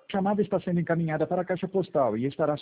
chamada está sendo encaminhada para a caixa postal e estará